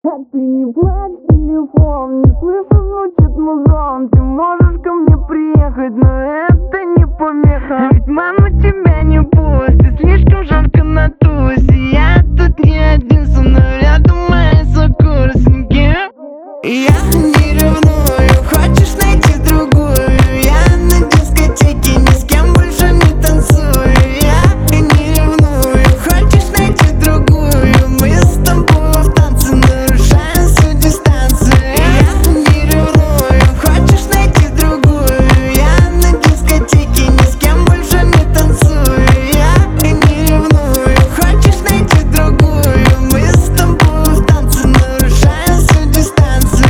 А ты не плачь, телефон, не слышу, звучит музон. Ты можешь ко мне приехать, но это не помеха. Ведь мама тебя не пустит, слишком жарко на тусе. Я тут не один, со мной рядом мои сокурсники. Я не ревную, хочешь найти другую? Я на дискотеке ни с кем больше не танцую. Я не ревную, хочешь найти другую? Мы с тобой в танце нарушаем всю дистанцию. Я не ревную, хочешь найти другую? Я на дискотеке ни с кем больше не танцую. Я не ревную, хочешь найти другую? Мы с тобой в танце нарушаем всю дистанцию.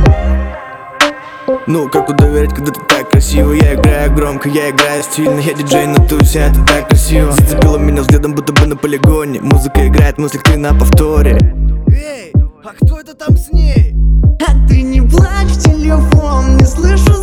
Ну, как доверять, когда ты так красиво? Я играю громко, я играю стильно. Я диджей на тусе, это так красиво. Зацепила меня взглядом, будто бы на полигоне. Музыка играет, мысли ты на повторе. Эй, а кто это там с ней? А ты не плачь, телефон, не слышу,